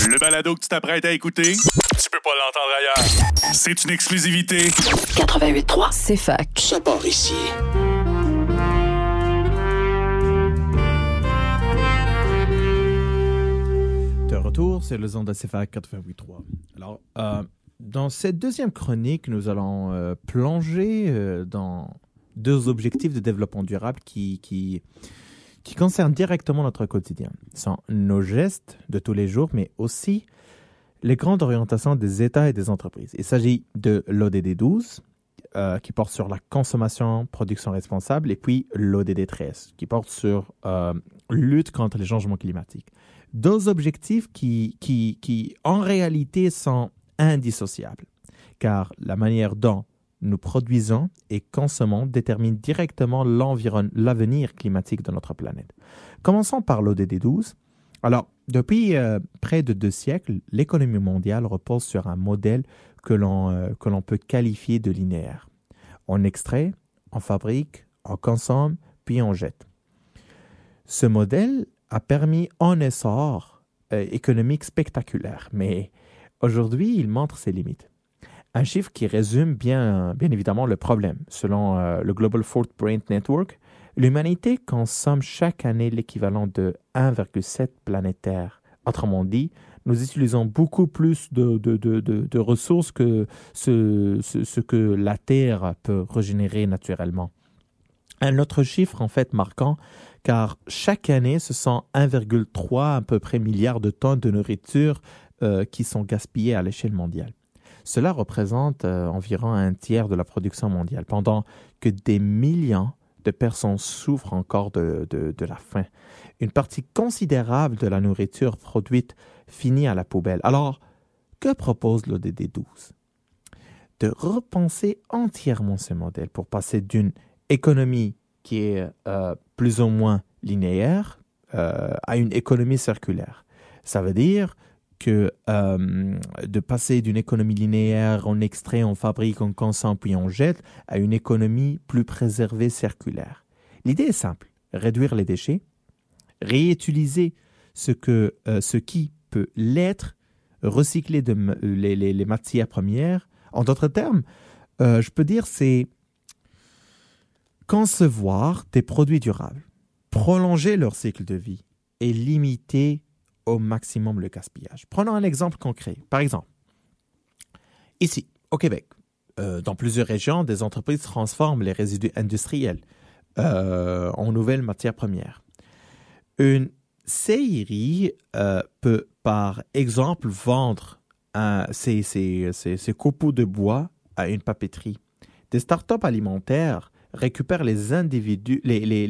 Le balado que tu t'apprêtes à écouter, tu peux pas l'entendre ailleurs. C'est une exclusivité. 88.3, c'est fac. ça part ici. De retour, c'est le Zone de CFAC 88.3. Alors, dans cette deuxième chronique, nous allons plonger dans deux objectifs de développement durable qui concernent directement notre quotidien. Ce sont nos gestes de tous les jours, mais aussi les grandes orientations des États et des entreprises. Il s'agit de l'ODD 12, qui porte sur la consommation, production responsable, et puis l'ODD 13, qui porte sur lutte contre les changements climatiques. Deux objectifs qui en réalité sont indissociables, car la manière dont nous produisons et consommons détermine directement l'avenir climatique de notre planète. Commençons par l'ODD 12. Alors, depuis près de 2 siècles, l'économie mondiale repose sur un modèle que l'on peut qualifier de linéaire. On extrait, on fabrique, on consomme, puis on jette. Ce modèle a permis un essor économique spectaculaire, mais aujourd'hui, il montre ses limites. Un chiffre qui résume bien évidemment le problème. Selon le Global Footprint Network, l'humanité consomme chaque année l'équivalent de 1,7 planétaire. Autrement dit, nous utilisons beaucoup plus de ressources que ce que la Terre peut régénérer naturellement. Un autre chiffre en fait marquant, car chaque année, ce sont 1,3 à peu près milliards de tonnes de nourriture qui sont gaspillées à l'échelle mondiale. Cela représente environ un tiers de la production mondiale, pendant que des millions de personnes souffrent encore de la faim. Une partie considérable de la nourriture produite finit à la poubelle. Alors, que propose l'ODD 12? De repenser entièrement ce modèle pour passer d'une économie qui est plus ou moins linéaire à une économie circulaire. Ça veut dire que de passer d'une économie linéaire, on extrait, on fabrique, on consomme, puis on jette, à une économie plus préservée, circulaire. L'idée est simple, réduire les déchets, réutiliser ce qui peut l'être, recycler les matières premières. En d'autres termes, je peux dire c'est concevoir des produits durables, prolonger leur cycle de vie et limiter au maximum le gaspillage. Prenons un exemple concret. Par exemple, ici, au Québec, dans plusieurs régions, des entreprises transforment les résidus industriels en nouvelles matières premières. Une scierie peut, par exemple, vendre ses copeaux de bois à une papeterie. Des startups alimentaires récupèrent les invendus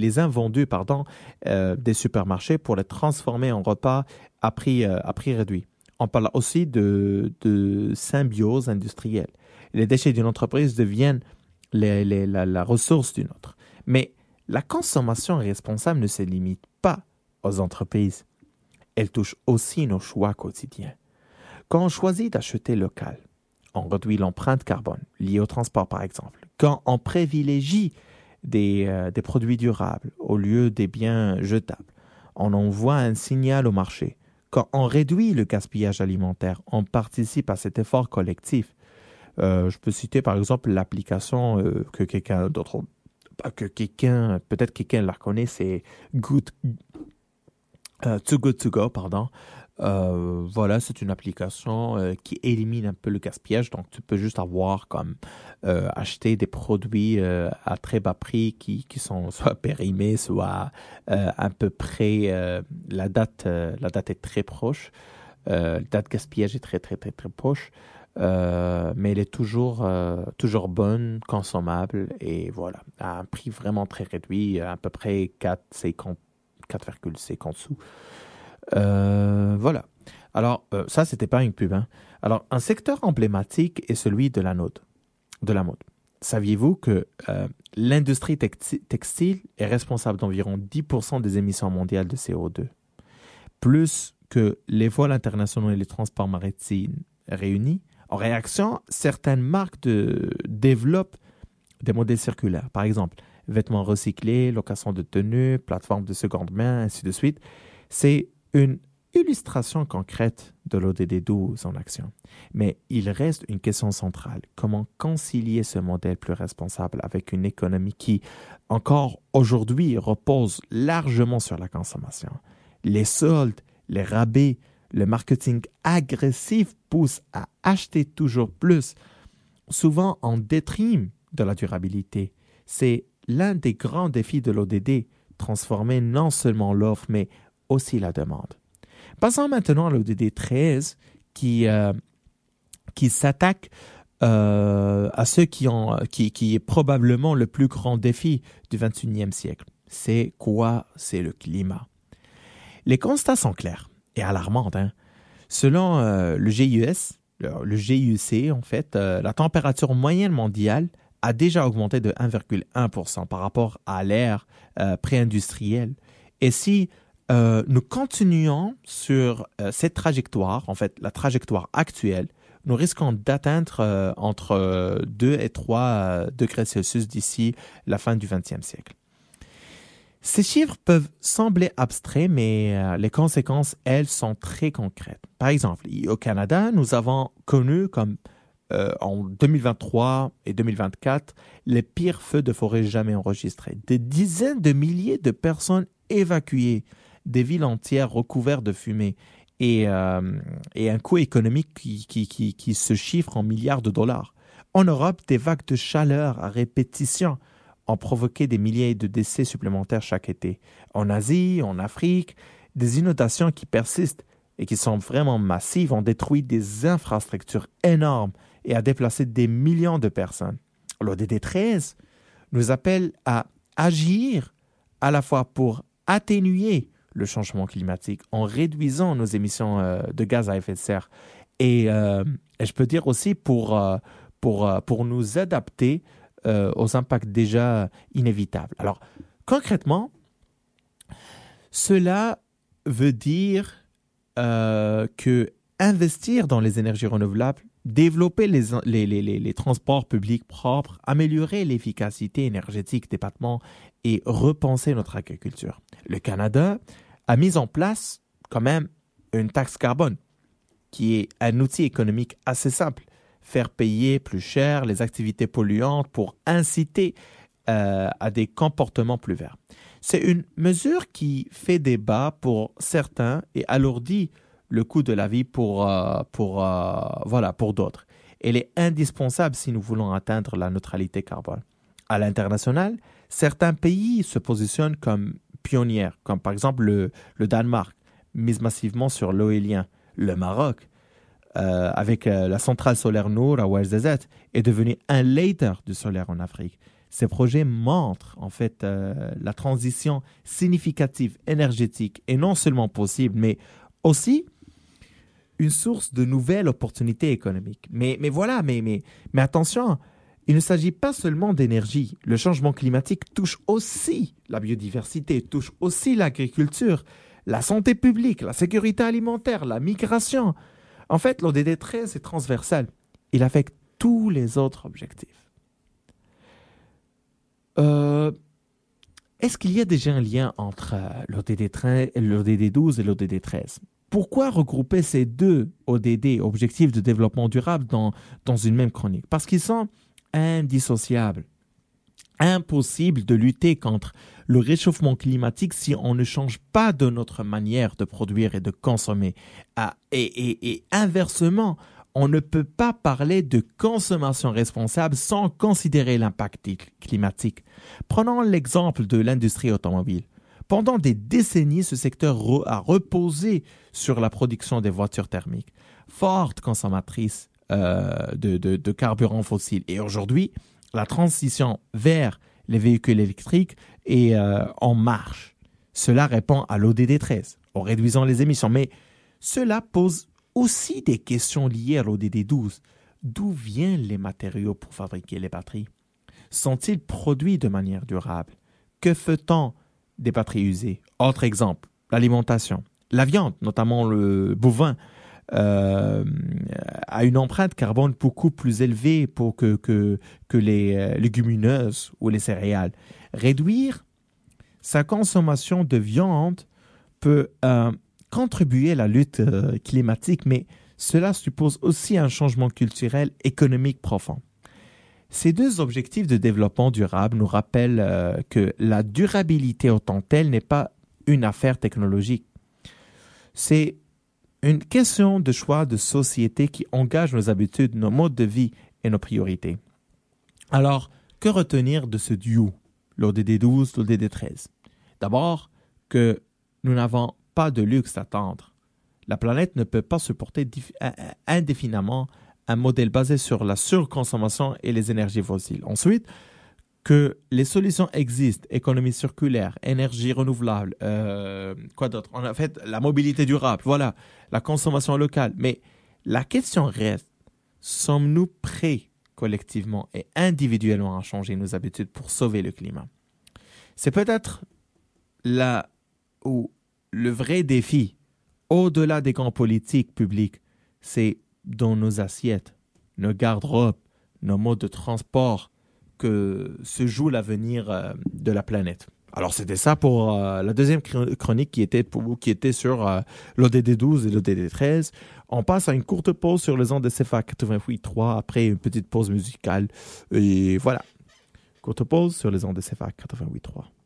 des supermarchés pour les transformer en repas à prix réduit. On parle aussi de symbiose industrielle. Les déchets d'une entreprise deviennent la ressource d'une autre. Mais la consommation responsable ne se limite pas aux entreprises. Elle touche aussi nos choix quotidiens. Quand on choisit d'acheter local, on réduit l'empreinte carbone liée au transport, par exemple. Quand on privilégie des produits durables au lieu des biens jetables, on envoie un signal au marché. Quand on réduit le gaspillage alimentaire, on participe à cet effort collectif. Je peux citer par exemple l'application que peut-être quelqu'un la connaît, c'est Too Good To Go, pardon. Voilà, c'est une application qui élimine un peu le gaspillage. Donc, tu peux juste avoir comme acheter des produits à très bas prix qui sont soit périmés, soit à peu près la date est très proche. La date de gaspillage est très, très, très, très proche. Mais elle est toujours bonne, consommable et voilà, à un prix vraiment très réduit, à peu près 4,50 sous. Voilà. Alors, ça, c'était pas une pub. Hein. Alors, un secteur emblématique est celui de la mode. Saviez-vous que l'industrie textile est responsable d'environ 10% des émissions mondiales de CO2? Plus que les vols internationaux et les transports maritimes réunis. En réaction, certaines marques développent des modèles circulaires. Par exemple, vêtements recyclés, location de tenues, plateformes de seconde main, ainsi de suite. C'est une illustration concrète de l'ODD 12 en action. Mais il reste une question centrale. Comment concilier ce modèle plus responsable avec une économie qui, encore aujourd'hui, repose largement sur la consommation? Les soldes, les rabais, le marketing agressif poussent à acheter toujours plus, souvent en détriment de la durabilité. C'est l'un des grands défis de l'ODD, transformer non seulement l'offre, mais aussi la demande. Passons maintenant à l'ODD 13 qui s'attaque à ce qui est probablement le plus grand défi du 21e siècle. C'est quoi? C'est le climat. Les constats sont clairs et alarmants. Selon le GIEC, en fait, la température moyenne mondiale a déjà augmenté de 1,1% par rapport à l'ère pré-industrielle. Et si nous continuons sur cette trajectoire, en fait, la trajectoire actuelle, nous risquons d'atteindre entre 2 et 3 degrés Celsius d'ici la fin du XXe siècle. Ces chiffres peuvent sembler abstraits, mais les conséquences, elles, sont très concrètes. Par exemple, au Canada, nous avons connu en 2023 et 2024 les pires feux de forêt jamais enregistrés. Des dizaines de milliers de personnes évacuées, des villes entières recouvertes de fumée et un coût économique qui se chiffre en milliards de dollars. En Europe, des vagues de chaleur à répétition ont provoqué des milliers de décès supplémentaires chaque été. En Asie, en Afrique, des inondations qui persistent et qui sont vraiment massives ont détruit des infrastructures énormes et a déplacé des millions de personnes. L'ODD 13 nous appelle à agir à la fois pour atténuer le changement climatique en réduisant nos émissions de gaz à effet de serre et je peux dire aussi pour nous adapter aux impacts déjà inévitables. Alors, concrètement, cela veut dire que investir dans les énergies renouvelables, développer les transports publics propres, améliorer l'efficacité énergétique des bâtiments et repenser notre agriculture. Le Canada a mis en place quand même une taxe carbone qui est un outil économique assez simple. Faire payer plus cher les activités polluantes pour inciter à des comportements plus verts. C'est une mesure qui fait débat pour certains et alourdit le coût de la vie pour d'autres. Elle est indispensable si nous voulons atteindre la neutralité carbone. À l'international, certains pays se positionnent comme pionniers, comme par exemple le Danemark, mise massivement sur l'éolien. Le Maroc, avec la centrale solaire Nour à Ouarzazate, est devenu un leader du solaire en Afrique. Ces projets montrent en fait la transition significative énergétique est non seulement possible, mais aussi une source de nouvelles opportunités économiques. Mais attention, il ne s'agit pas seulement d'énergie. Le changement climatique touche aussi la biodiversité, touche aussi l'agriculture, la santé publique, la sécurité alimentaire, la migration. En fait, l'ODD 13 est transversal. Il affecte tous les autres objectifs. Est-ce qu'il y a déjà un lien entre l'ODD 12 et l'ODD 13 ? Pourquoi regrouper ces deux ODD, Objectifs de développement durable, dans une même chronique ? Parce qu'ils sont indissociables. Impossible de lutter contre le réchauffement climatique si on ne change pas de notre manière de produire et de consommer. Et inversement, on ne peut pas parler de consommation responsable sans considérer l'impact climatique. Prenons l'exemple de l'industrie automobile. Pendant des décennies, ce secteur a reposé sur la production des voitures thermiques, forte consommatrice de carburants fossiles. Et aujourd'hui, la transition vers les véhicules électriques est en marche. Cela répond à l'ODD 13, en réduisant les émissions. Mais cela pose aussi des questions liées à l'ODD 12. D'où viennent les matériaux pour fabriquer les batteries? Sont-ils produits de manière durable? Que fait-on des batteries usées? Autre exemple, l'alimentation. La viande, notamment le bovin, a une empreinte carbone beaucoup plus élevée que les légumineuses ou les céréales. Réduire sa consommation de viande peut contribuer à la lutte climatique, mais cela suppose aussi un changement culturel économique profond. Ces deux objectifs de développement durable nous rappellent que la durabilité autant telle n'est pas une affaire technologique. C'est une question de choix de société qui engage nos habitudes, nos modes de vie et nos priorités. Alors, que retenir de ce duo, l'ODD12, l'ODD13? D'abord, que nous n'avons pas de luxe à attendre. La planète ne peut pas supporter indéfiniment un modèle basé sur la surconsommation et les énergies fossiles. Ensuite, que les solutions existent, économie circulaire, énergie renouvelable, quoi d'autre? En fait, la mobilité durable, voilà, la consommation locale. Mais la question reste, sommes-nous prêts collectivement et individuellement à changer nos habitudes pour sauver le climat? C'est peut-être là où le vrai défi, au-delà des grands politiques publics, c'est dans nos assiettes, nos garde-robes, nos modes de transport que se joue l'avenir de la planète. Alors, c'était ça pour la deuxième chronique qui était sur l'ODD12 et l'ODD13. On passe à une courte pause sur les ondes de CFA 88.3 après une petite pause musicale. Et voilà, courte pause sur les ondes de CFA 88.3.